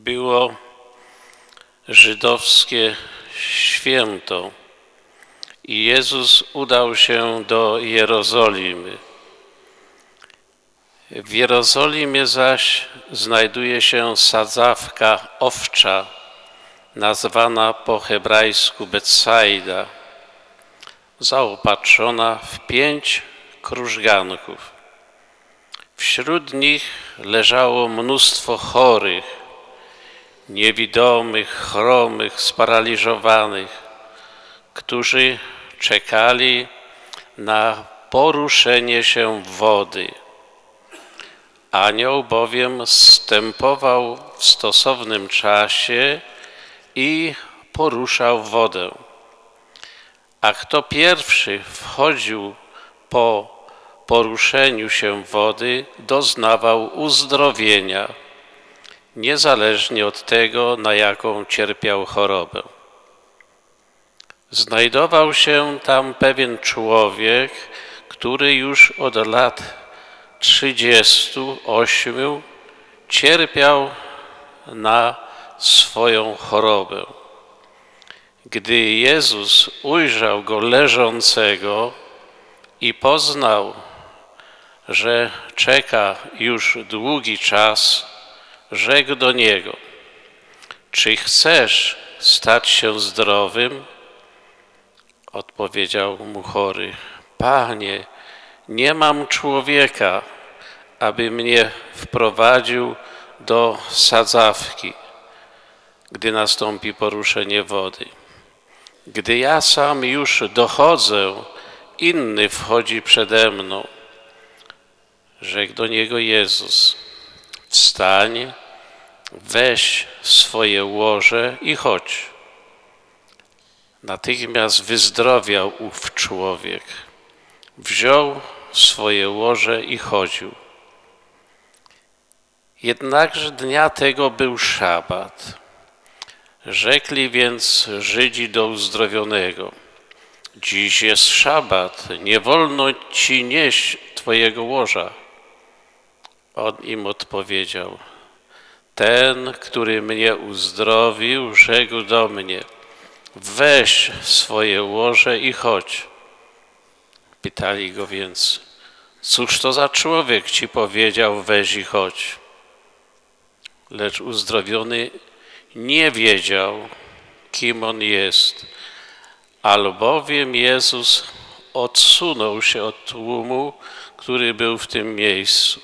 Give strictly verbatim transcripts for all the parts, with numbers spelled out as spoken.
Było żydowskie święto i Jezus udał się do Jerozolimy. W Jerozolimie zaś znajduje się sadzawka owcza, nazwana po hebrajsku Betsaida, zaopatrzona w pięć krużganków. Wśród nich leżało mnóstwo chorych, niewidomych, chromych, sparaliżowanych, którzy czekali na poruszenie się wody. Anioł bowiem zstępował w stosownym czasie i poruszał wodę. A kto pierwszy wchodził po poruszeniu się wody, doznawał uzdrowienia, niezależnie od tego, na jaką cierpiał chorobę. Znajdował się tam pewien człowiek, który już od lat trzydziestu ośmiu cierpiał na swoją chorobę. Gdy Jezus ujrzał go leżącego i poznał, że czeka już długi czas, rzekł do niego: czy chcesz stać się zdrowym? Odpowiedział mu chory: Panie, nie mam człowieka, aby mnie wprowadził do sadzawki, gdy nastąpi poruszenie wody. Gdy ja sam już dochodzę, inny wchodzi przede mną. Rzekł do niego Jezus: wstań, weź swoje łoże i chodź. Natychmiast wyzdrowiał ów człowiek. Wziął swoje łoże i chodził. Jednakże dnia tego był szabat. Rzekli więc Żydzi do uzdrowionego: dziś jest szabat, nie wolno ci nieść twojego łoża. On im odpowiedział: ten, który mnie uzdrowił, rzekł do mnie: weź swoje łoże i chodź. Pytali go więc: cóż to za człowiek ci powiedział, weź i chodź? Lecz uzdrowiony nie wiedział, kim on jest, albowiem Jezus odsunął się od tłumu, który był w tym miejscu.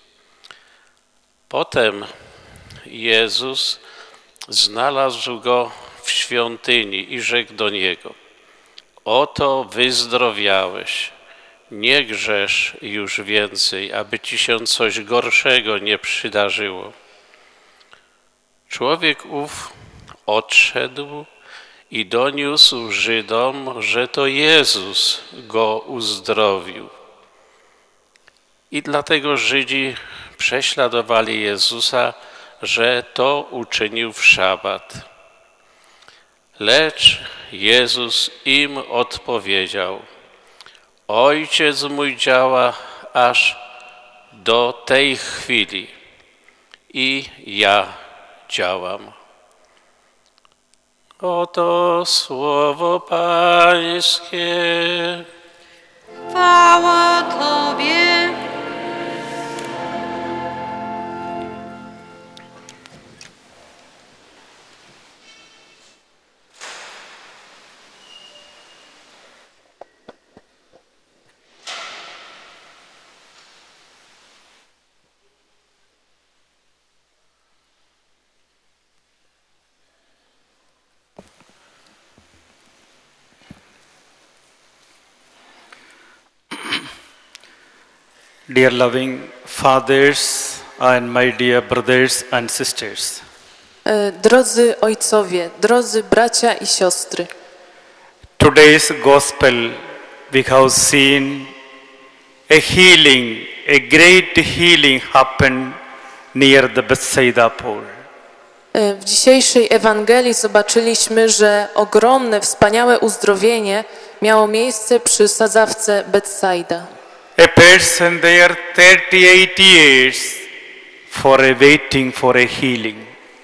Potem Jezus znalazł go w świątyni i rzekł do niego: oto wyzdrowiałeś, nie grzesz już więcej, aby ci się coś gorszego nie przydarzyło. Człowiek ów odszedł i doniósł Żydom, że to Jezus go uzdrowił. I dlatego Żydzi prześladowali Jezusa, że to uczynił w szabat. Lecz Jezus im odpowiedział: Ojciec mój działa aż do tej chwili i ja działam. Oto słowo Pańskie. Chwała Tobie. Dear loving fathers and my dear brothers and sisters. Drodzy ojcowie, drodzy bracia i siostry. Today's gospel we have seen a healing, a great healing happen near the Bethsaida pool. W dzisiejszej Ewangelii zobaczyliśmy, że ogromne, wspaniałe uzdrowienie miało miejsce przy sadzawce Betsaida. A person there thirty-eight years for a waiting for a healing.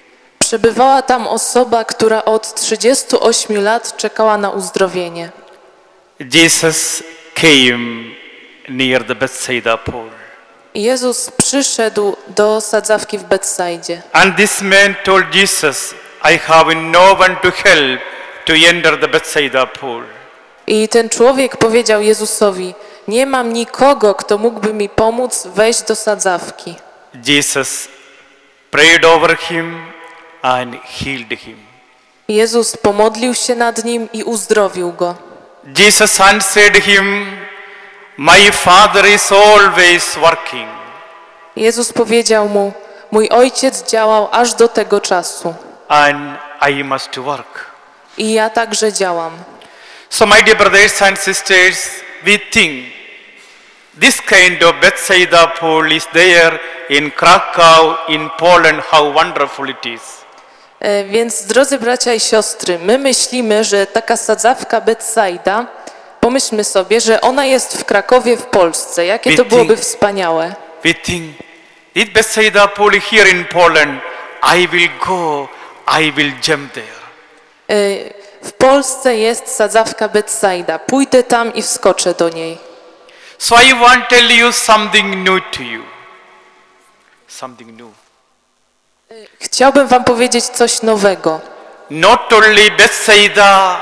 Przebywała tam osoba, która od trzydziestu ośmiu lat czekała na uzdrowienie. Jesus came near the Bethsaida pool. Jezus przyszedł do sadzawki w Betsajdzie. And this man told Jesus, I have no one to help to enter the Bethsaida pool. I ten człowiek powiedział Jezusowi, nie mam nikogo, kto mógłby mi pomóc wejść do sadzawki. Jesus prayed over him and healed him. Jezus pomodlił się nad nim i uzdrowił go. Jesus answered him, my Father is always working. Jezus powiedział mu, mój ojciec działał aż do tego czasu And I must work. i ja także działam. So my dear brothers and sisters, we think this kind of Bethsaida pool is there in Krakow, in Poland, how wonderful it is. E, Więc, drodzy bracia i siostry, my myślimy, że taka sadzawka Betsaida, pomyślmy sobie, że ona jest w Krakowie w Polsce. Jakie to byłoby wspaniałe. We think, this Bethsaida pool here in Poland, I will go, I will jump there. E, W Polsce jest sadzawka Betsaida. Pójdę tam i wskoczę do niej. So I want to tell you something new to you. Something new. Chciałbym wam powiedzieć coś nowego. Not only Bethsaida,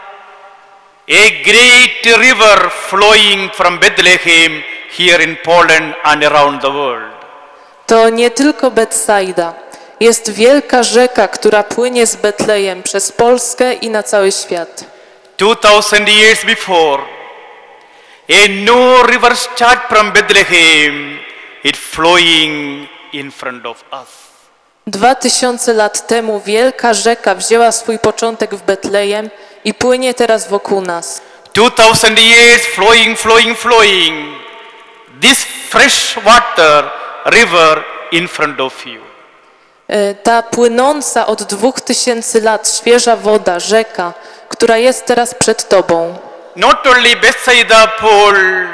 a great river flowing from Bethlehem here in Poland and around the world. To nie tylko Betsaida. Jest wielka rzeka, która płynie z Betlejem przez Polskę i na cały świat. Two thousand years before, a new river start from Bethlehem, it flowing in front of us. Dwa tysiące lat temu wielka rzeka wzięła swój początek w Betlejem i płynie teraz wokół nas. Two thousand years flowing, flowing, flowing. This fresh water river in front of you. E, Ta płynąca od dwóch tysięcy lat świeża woda, rzeka, która jest teraz przed tobą. Not only Bethsaida pool,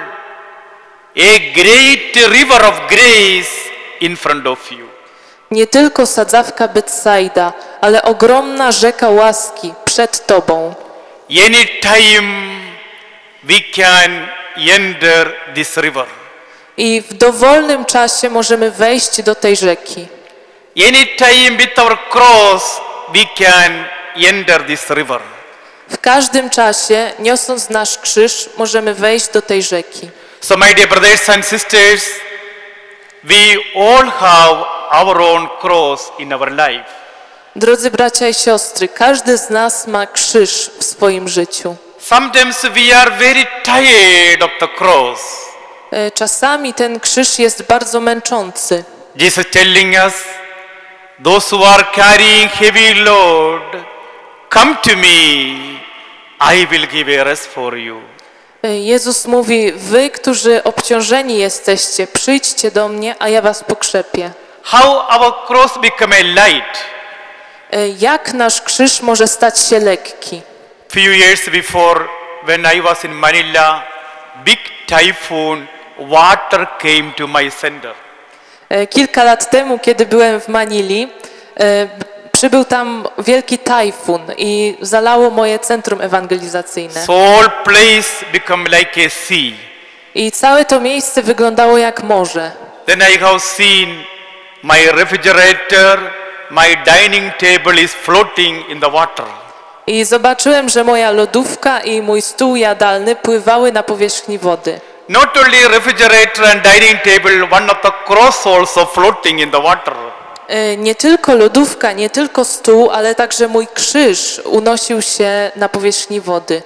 a great river of grace in front of you. Nie tylko sadzawka Betsaida, ale ogromna rzeka łaski przed tobą. Anytime we can enter this river. I w dowolnym czasie możemy wejść do tej rzeki. Anytime with our cross we can enter this river. W każdym czasie, niosąc nasz krzyż, możemy wejść do tej rzeki. So my dear brothers and sisters, we all have our own cross in our life. Drodzy bracia i siostry, każdy z nas ma krzyż w swoim życiu. Sometimes we are very tired of the cross. E, Czasami ten krzyż jest bardzo męczący. Jesus telling us, those who are carrying heavy load, come to me, I will give a rest for you. E, Jezus mówi, wy, którzy obciążeni jesteście, przyjdźcie do mnie, a ja was pokrzepię. How our cross become a light? E, Jak nasz krzyż może stać się lekki? Few years before, when I was in Manila, big typhoon, water came to my center. E, Kilka lat temu, kiedy byłem w Manili, e, przybył tam wielki tajfun i zalało moje centrum ewangelizacyjne. So all place become like a sea. I całe to miejsce wyglądało jak morze. Then I have seen my refrigerator, my dining table is floating in the water. I zobaczyłem, że moja lodówka i mój stół jadalny pływały na powierzchni wody. Not only refrigerator and dining table, one of the cross also floating in the water. E, Nie tylko lodówka, nie tylko stół, ale także mój krzyż unosił się na powierzchni wody.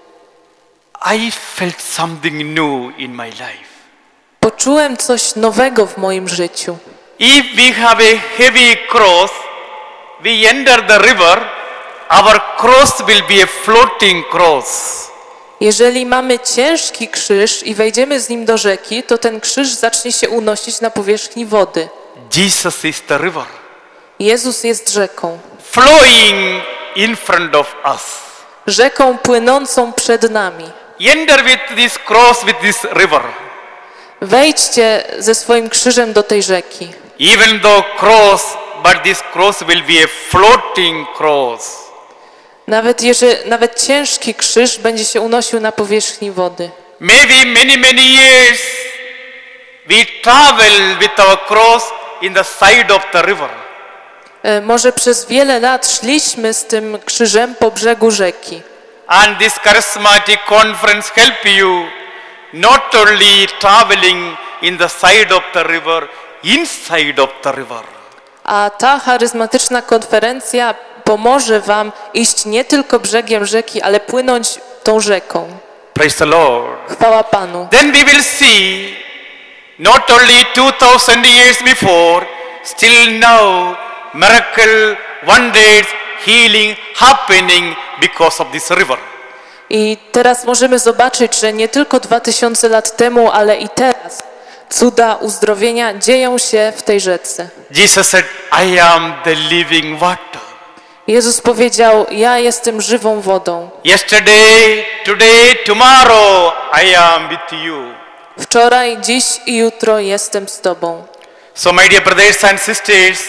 I felt something new in my life. Poczułem coś nowego w moim życiu. If we have a heavy cross, we enter the river, our cross will be a floating cross. Jeżeli mamy ciężki krzyż i wejdziemy z nim do rzeki, to ten krzyż zacznie się unosić na powierzchni wody. Jesus is the river, Jezus jest rzeką. flowing in front of us. Rzeką płynącą przed nami. Enter with this cross, with this river. Wejdźcie ze swoim krzyżem do tej rzeki. Even though cross but this cross will be a floating cross. Nawet, jeżeli, nawet ciężki krzyż będzie się unosił na powierzchni wody. Maybe many, many years we travel with our cross in the side of the river. E, Może przez wiele lat szliśmy z tym krzyżem po brzegu rzeki. And this charismatic conference help you not only traveling in the side of the river, inside of the river. A ta charyzmatyczna konferencja pomoże wam iść nie tylko brzegiem rzeki, ale płynąć tą rzeką. Praise the Lord. Chwała Panu. Then we will see not only two thousand years before, still now, miracle, wonders, healing happening because of this river. I teraz możemy zobaczyć, że nie tylko dwa tysiące lat temu, ale i teraz cuda uzdrowienia dzieją się w tej rzece. Jesus said, I am the living water. Jezus powiedział, ja jestem żywą wodą. Yesterday, today, tomorrow, I am with you. Wczoraj, dziś i jutro jestem z Tobą. So my dear brothers and sisters,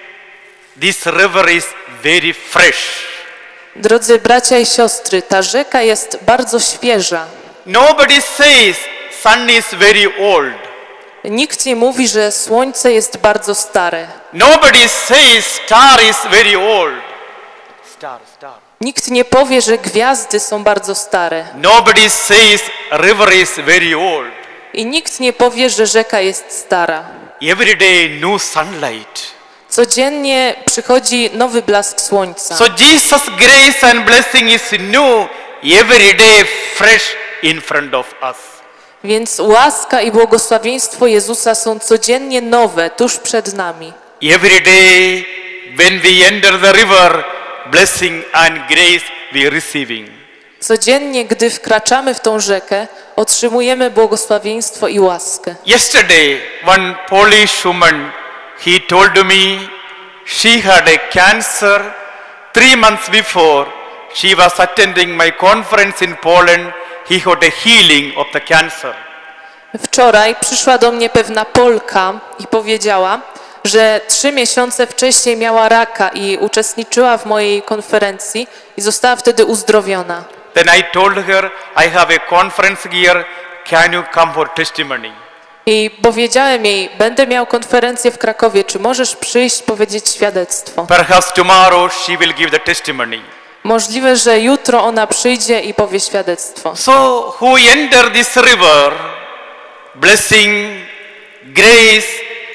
this river is very fresh. Drodzy bracia i siostry, ta rzeka jest bardzo świeża. Nobody says sun is very old. Nikt nie mówi, że słońce jest bardzo stare. Nobody says star is very old. Star, star. Nikt nie powie, że gwiazdy są bardzo stare. Nobody says river is very old. I nikt nie powie, że rzeka jest stara. Every day new sunlight. Codziennie przychodzi nowy blask słońca. So Jesus' grace and blessing is new every day, fresh in front of us. Więc łaska i błogosławieństwo Jezusa są codziennie nowe, tuż przed nami. Every day when we enter the river, blessing and grace we receiving. Codziennie, gdy wkraczamy w tą rzekę, otrzymujemy błogosławieństwo i łaskę. Yesterday, one Polish woman, he told me she had a cancer. Three months before, she was attending my conference in Poland. He had a healing of the cancer. Wczoraj przyszła do mnie pewna Polka i powiedziała, że trzy miesiące wcześniej miała raka i uczestniczyła w mojej konferencji i została wtedy uzdrowiona. Then I told her, I have a conference here. Can you come for testimony? I powiedziałem jej, będę miał konferencję w Krakowie, czy możesz przyjść powiedzieć świadectwo? Perhaps tomorrow she will give the testimony. Możliwe, że jutro ona przyjdzie i powie świadectwo. So who enter this river, blessing, grace,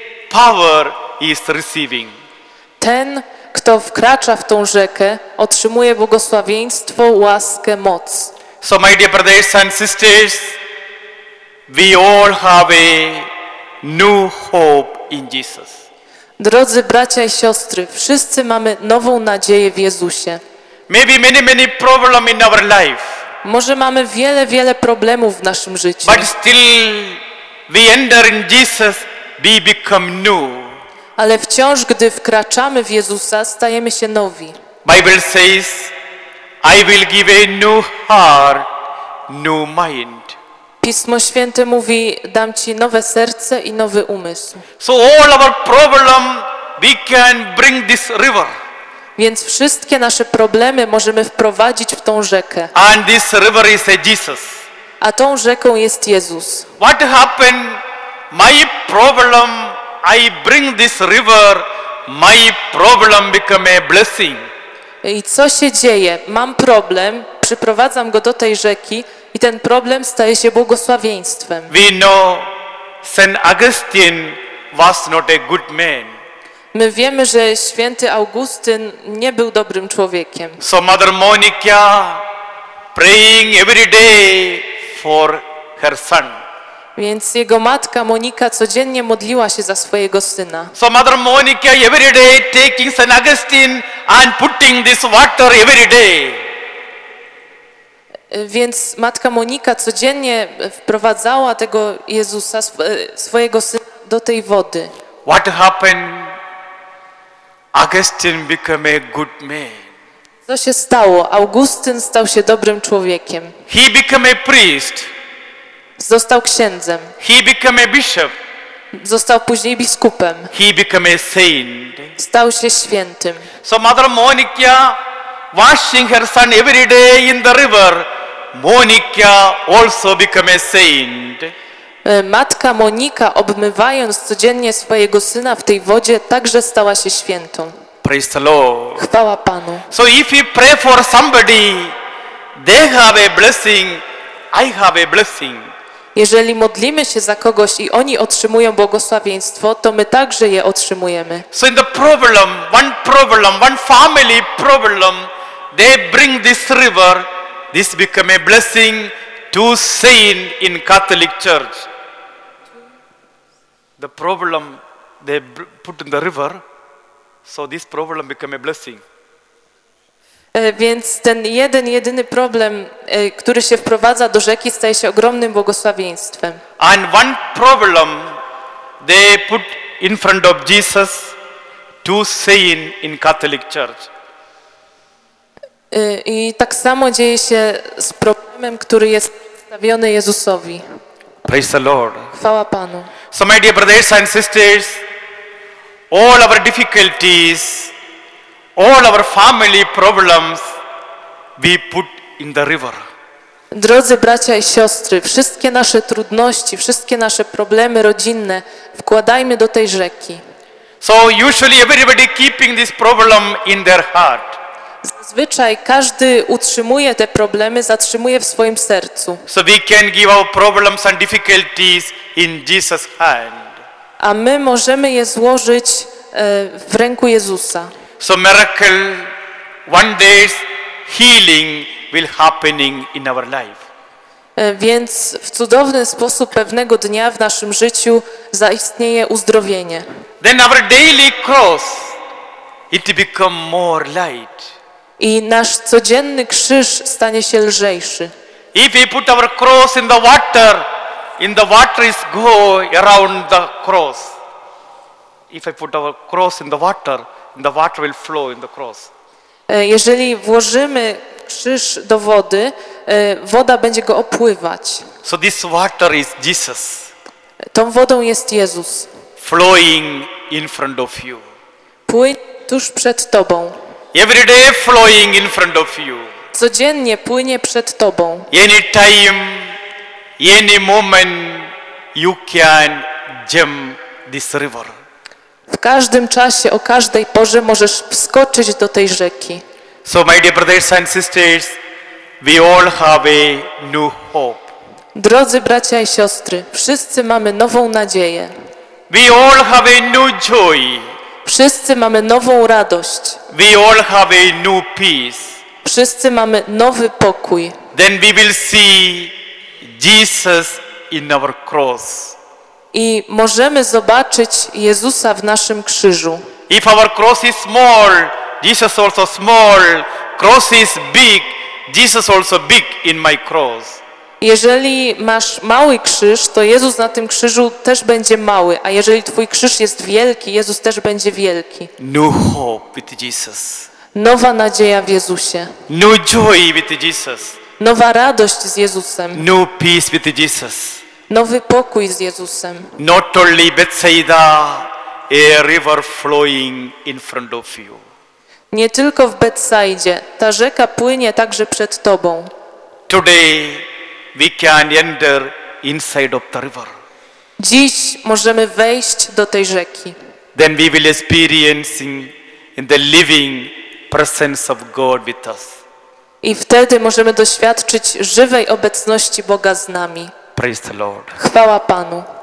power is receiving. Ten, kto wkracza w tą rzekę, otrzymuje błogosławieństwo, łaskę, moc. So my dear brothers and sisters, we all have a new hope in Jesus. Drodzy bracia i siostry, wszyscy mamy nową nadzieję w Jezusie. Maybe many, many problem in our life, Może mamy wiele, wiele problemów w naszym życiu, but still we enter in Jesus, we become new. ale wciąż, gdy wkraczamy w Jezusa, stajemy się nowi. Bible says, I will give a new heart, new mind. Pismo Święte mówi, dam Ci nowe serce i nowy umysł. So all our problem, we can bring this river. Więc wszystkie nasze problemy możemy wprowadzić w tą rzekę. And this river is a Jesus. A tą rzeką jest Jezus. What happened? My problem, I bring this river, my problem become a blessing. I co się dzieje? Mam problem, przyprowadzam go do tej rzeki i ten problem staje się błogosławieństwem. We know Saint Augustine was not a good man. My wiemy, że święty Augustyn nie był dobrym człowiekiem. So Mother Monica praying every day for her son. Więc jego matka Monika codziennie modliła się za swojego syna. So Mother Monica every day taking Saint Augustine and putting this water every day. Więc matka Monika codziennie wprowadzała tego Jezusa, swojego syna, do tej wody. What happened? Augustine became a good man. Co się stało? Augustyn stał się dobrym człowiekiem. He became a priest. Został księdzem. He became a bishop. Został później biskupem. He became a saint. Stał się świętym. So Mother Monica washing her son every day in the river, Monica also became a saint. E, Matka Monika, obmywając codziennie swojego syna w tej wodzie, także stała się świętą. Praise the Lord. Chwała Panu. So if you pray for somebody, they have a blessing, I have a blessing. Jeżeli modlimy się za kogoś i oni otrzymują błogosławieństwo, to my także je otrzymujemy. So in the problem, one problem, one family problem, they bring this river, this become a blessing to saint in Catholic Church. The problem they br- put in the river, so this problem become a blessing. E, Więc ten jeden, jedyny problem, e, który się wprowadza do rzeki, staje się ogromnym błogosławieństwem. And one problem they put in front of Jesus to saint in Catholic Church. E, I tak samo dzieje się z problemem, który jest przedstawiony Jezusowi. Praise the Lord. Chwała Panu. So my dear brothers and sisters, all our difficulties, all our family problems, we put in the river. Drodzy bracia i siostry, wszystkie nasze trudności, wszystkie nasze problemy rodzinne wkładajmy do tej rzeki. So usually everybody keeping this problem in their heart. Zazwyczaj każdy utrzymuje te problemy, zatrzymuje w swoim sercu. So we can give our problems and difficulties in Jesus' hand. A my możemy je złożyć e, w ręku Jezusa. So miracle, one day's healing will happening in our life. E, Więc w cudowny sposób pewnego dnia w naszym życiu zaistnieje uzdrowienie. Then our daily cross, it become more light. I nasz codzienny krzyż stanie się lżejszy. If we put our cross in the water, in the water is go around the cross. If I put our cross in the water, the water will flow in the cross. E, Jeżeli włożymy krzyż do wody, e, woda będzie go opływać. So this water is Jesus Tą wodą jest Jezus. flowing in front of you. Płynie tuż przed Tobą. Every day flowing in front of you. Codziennie płynie przed Tobą. Any time, any moment, you can jump this river. W każdym czasie, o każdej porze możesz wskoczyć do tej rzeki. So my dear brothers and sisters, we all have a new hope. Drodzy bracia i siostry, wszyscy mamy nową nadzieję. We all have a new joy. Wszyscy mamy nową radość. We all have a new peace. Wszyscy mamy nowy pokój. Then we will see Jesus in our cross. I możemy zobaczyć Jezusa w naszym krzyżu. If our cross is small, Jesus also small. Cross is big, Jesus also big in my cross. Jeżeli masz mały krzyż, to Jezus na tym krzyżu też będzie mały, a jeżeli twój krzyż jest wielki, Jezus też będzie wielki. New hope with Jesus. Nowa nadzieja w Jezusie. New joy with Jesus. Nowa radość z Jezusem. New peace with Jesus. Nowy pokój z Jezusem. Not only Bethsaida, a river flowing in front of you. Nie tylko w Betsaidzie. Ta rzeka płynie także przed Tobą. Today we can enter inside of the river. Dziś możemy wejść do tej rzeki. Then we will experiencing in the living presence of God with us. I wtedy możemy doświadczyć żywej obecności Boga z nami. Praise the Lord. Chwała Panu.